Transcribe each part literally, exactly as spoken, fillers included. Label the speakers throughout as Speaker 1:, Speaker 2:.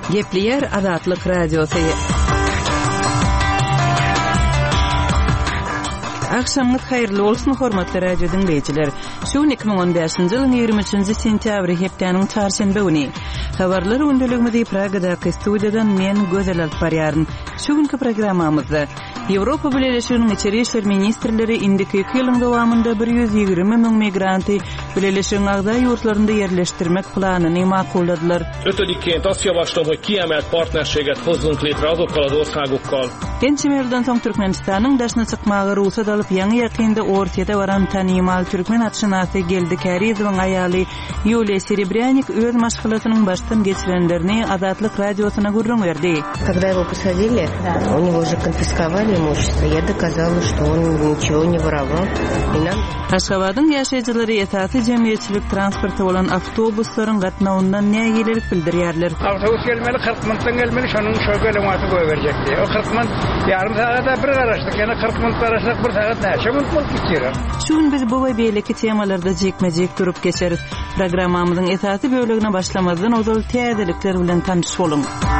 Speaker 1: Gepleyer Azatlyk Radiosu. Akşamlyk hayrly bolsun hormatly radio dinleyijiler. Şu iki ming on beşinji ýylyň ýygrimi üçinji sentýabry hepdeniň çarşembe güni. Habarlar öndürlügmedi Pragada studiýadan men Gözel Alparýaryn. Şu günkü programmamyzda Ýewropa Birleşiginiň içeri işler ministrleri indiki iki ýylyň dowamında bir ýüz ýigirmi miň migranty Birleşigiň agda ýurtlarynda ýerleşdirmek planyny makulladylar.
Speaker 2: Ötödikként azt javaslom, hogy kiemelt partnerséget hozzunk létre azokkal az országokkal.
Speaker 1: Ençimelden soň Türkmenistanyň daşna çykmagy ruhsat alyp ýa-ni ýakynda ortaýda baran tanymal türkmen atşynasy geldi Kärizowyň aýaly Yuliya Serebryanik öz maşgulatynyň başdan geçirenlerini Azatlyk radiosyna gurrun berdi.
Speaker 3: Когда его посадили, у него уже конфисковали имущество. Я доказала, что он ничего не воровал. И нам
Speaker 1: Aşgabatyň ýaşaýjylary esasy jemgyýetçilik transporty bolan awtobuslaryň gatnawyndan nägelerlik bildirýärler.
Speaker 4: Awtobus gelmeli kırk minutdan gelmeli, şonuň şöyle elematy goýberjekdi. O kırk minut yarım saata bir garaşdyk, ýa-ni kırk minut garaşdyk, bir saat näçe minut bolup gitýär.
Speaker 1: Şun biz bu we beýleki temalarda jekmejek durup geçeriz. Programmamyzyň esasy bölegine başlamazdan ozal täzelikler bilen tanyş bolun.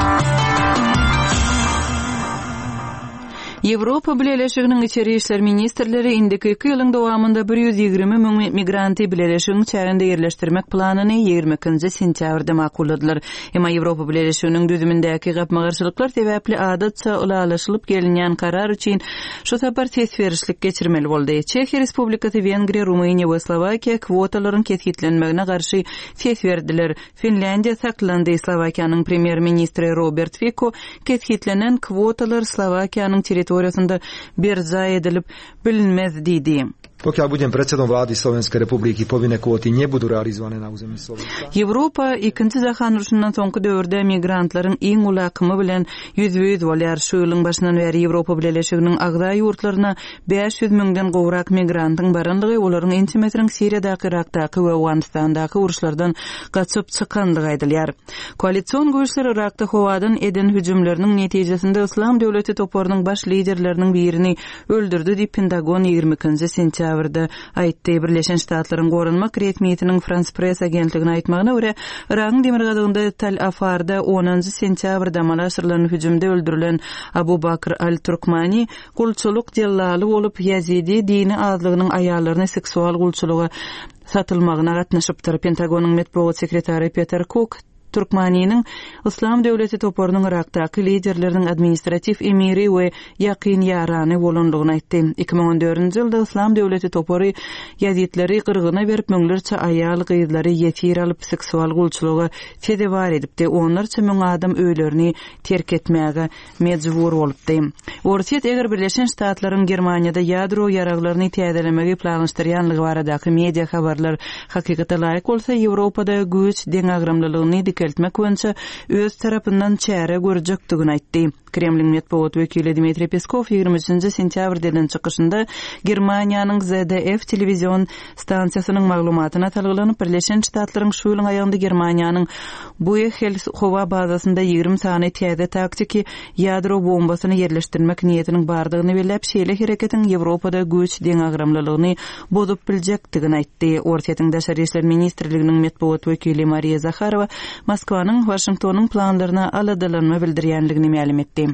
Speaker 1: Ýewropa Birleşiginiň içeri işler ministrleri indiki iki ýylyň dowamında bir ýüz ýigirmi miň migranty Birleşigiň çärinde ýerleşdirmek planyny ýygrimi ikinji sentýabrda makulladylar. Emma Ýewropa Birleşiginiň düzümindäki gapmagarçylyklar sebäpli adatça ulalaşylyp gelinýän karar üçin şu sapar tesberişlik geçirmeli boldy. Çekiýa Respublikasy, Wengriýa, Rumyniýa we Slowakiýa kwotalaryň kesgitlenmegine garşy ses berdiler. Finlandiýa saklandy. Slowakiýanyň premier ministri Robert Fico kesgitlenen kwotalar Slowakiýanyň teritoriýasynda berza edilip bilinmez diýdi.
Speaker 5: Pokiaľ budem predsedom vlády Slovenskej republiky, povinné kvóty nebudú realizované na území Slovenska.
Speaker 1: Ýewropa ikinji jahan uruşundan soňky döwürde migrantlaryň iň ulakymy bilen ýüzbüýüz bolýar. Şu ýylyň başyndan beri Ýewropa Birleşiginiň agda ýurtlaryna beş ýüz miňden gowrak migrantyň baranlygy olaryň intimetriň Siriýadaky, Irakdaky we Awganistandaky uruşlardan gaçyp çykandygy aýdylýar. Koalisiýon güýçleri Irakda howadan eden hüjümleriniň netijesinde Islam döwleti toparynyň baş liderleriniň birini öldürdi diýip Pentagon ýygrimi ikinji sentýabrda aýtdy. Birleşen Ştatlaryň gorunmak resmiýetiniň France Press agentligine aýtmagyna görä, Iragyň Demirgazyňda Tel Afarda onuncu sentýabrda malaşyrylan hüjümde öldürilen Abu Bakr al-Turkmani gulçuluk jellaly bolup Yazidi dini azlygynyň aýallaryna seksual gulçuluga satylmagyna gatnaşypdyr. Pentagonyň medeniýet sekretary Peter Cook Turkmanynyň Islam döwleti toparynyň Irakdaky liderleriniň administrativ emiri we ýakyn ýarany bolandygyny aýtdy. iki ming on dördünji ýylda Islam döwleti topary ýazitleri gyrgyna berip möňlerçe aýal gyzlary ýetir alyp seksual gulçuluga tedebar edipdi. Onlarça miň adam öýlerini terk etmäge mejbur bolupdy. Ortiýet eger Birleşen Ştatlaryň Germaniýada ýadro ýaraglaryny täzelemegi planlaşdyrýanlygy baradaky media habarlar hakykata laýyk bolsa, Ýewropada güýç deň agramlylygyny dikeltmek boýunça öz tarapyndan çäre görjekdigini aýtdy. Kremlin medeniýet wekili Dmitri Peskov ýygrimi üçinji sentýabrda eden çykyşynda Germaniýanyň Z D F telewizion stansiýasynyň maglumatyna talgylanyp, Birleşen Ştatlaryň şu ýylyň aýagynda Germaniýanyň Buechel howa bazasynda ýygrimi sany täze taktiki ýadro bombasyny ýerleşdirmek niýetiniň bardygyny belläp, şeýle hereketiň Ýewropada güýç deň agramlylygyny bozup biljekdigini aýtdy. Ortaýatyň daşary işler ministrliginiň medeniýet wekili Mariya Zakharova Moskwanyň Washingtonyň planlaryna aladalanma bildirýänligini ma'lum etdi.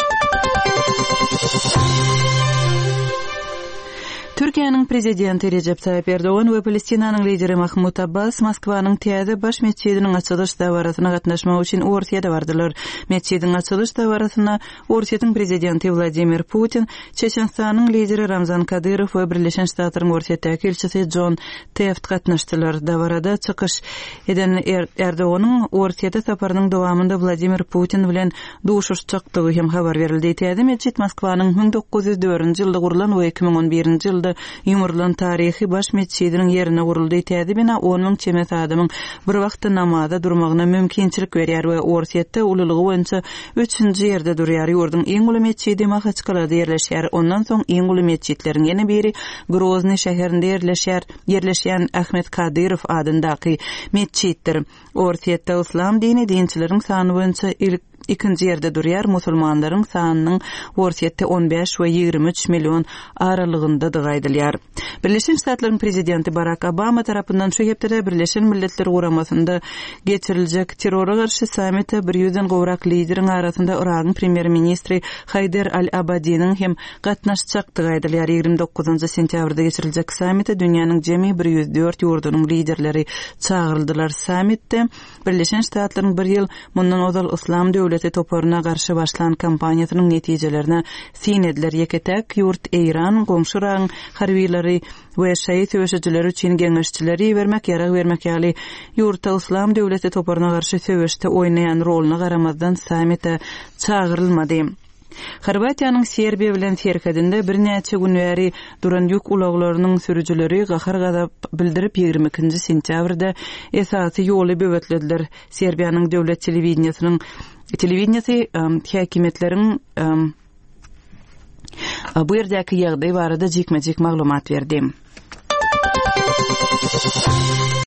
Speaker 1: Türkiýanyň prezidenti Recep Tayyip Erdogan we Palestinanyň lideri Mahmud Abbas Moskwanyň täze baş mesçidiniň açylyş dawarasyna gatnaşmak üçin ortaýa bardylar. Mesçidiň açylyş dawarasyna Ortaýatyň prezidenti Vladimir Putin, Çeçenistanyň lideri Ramzan Kadyrov we Birleşen Ştatlaryň ortaýadaky elçisi John Teft gatnaşdylar. Dawarada çykyş eden er- Erdoganyň ortaýada saparynyň dowamında Vladimir Putin bilen duşuşjakdygy hem habar berildi. Täze mesçid Moskwanyň ming dokuz ýüz dördünji ýylda gurulan we iki ming on birinji ýylda ýumurlan taryhy baş mesçidiniň ýerine guruldy. Täze bina on miň çemet adamyň bir wagtda namaza durmagyna mümkinçilik berýär we ortaýatda ululygy boýunça üçünji ýerde durýar. Ýurdun iň uly mesçidi Mahaçkalada ýerleşýär. Ondan soň iň uly mesçitleriň ýene biri Grozny şäherinde ýerleşýär. Ýerleşýän Ahmet Kadyrov adyndaky mesçitdir. Ortaýatda islam dini dinçileriň sany boýunça ilk ikinji ýerde durýar. Musulmanlaryň sanynyň ortaýetde on beş we ýigirme üç million aralygynda diýilýär. Birleşen Ştatlaryň prezidenti Barack Obama tarapyndan şu hepde Birleşen Milletler Guramasynda geçiriljek terrora garşy sammitde bir ýüzden gowrak lideriň arasynda Iragyň premier ministri Haider al-Abadiň hem gatnaşjak diýilýär. ýygrimi dokuzunçy sentýabrda geçiriljek sammitde dünýäniň jemi bir ýüz dört ýurdunyň liderleri çağıryldylar. Sammitde Birleşen Ştatlaryň bir ýyl mundan ozal Islam döwleti toparyna garşy başlan kampaniýasynyň netijelerine sinediler. Ýeketek ýurt Eýran, gomşu Iragyň harbiýleri we şeýit söwüşçileri üçin geňeşçileri bermek ýarag bermek ýaly ýurtda Islam döwleti toparyna garşy söwüşde oýnaýan roluny garamazdan sammitde çağırylmady. Horwatiýanyň Serbiýa bilen serhedinde bir näçe gün bäri duran ýük ulaglarynyň sürüjileri gahar gadap bildirip ýygrimi ikinji sentýabrda esasy ýoly böwetlediler. Serbiýanyň döwlet telewizionynyň telewizionyasy häkimetleriň bu ýerdäki ýagdaý barada jekme-jek maglumat berdi.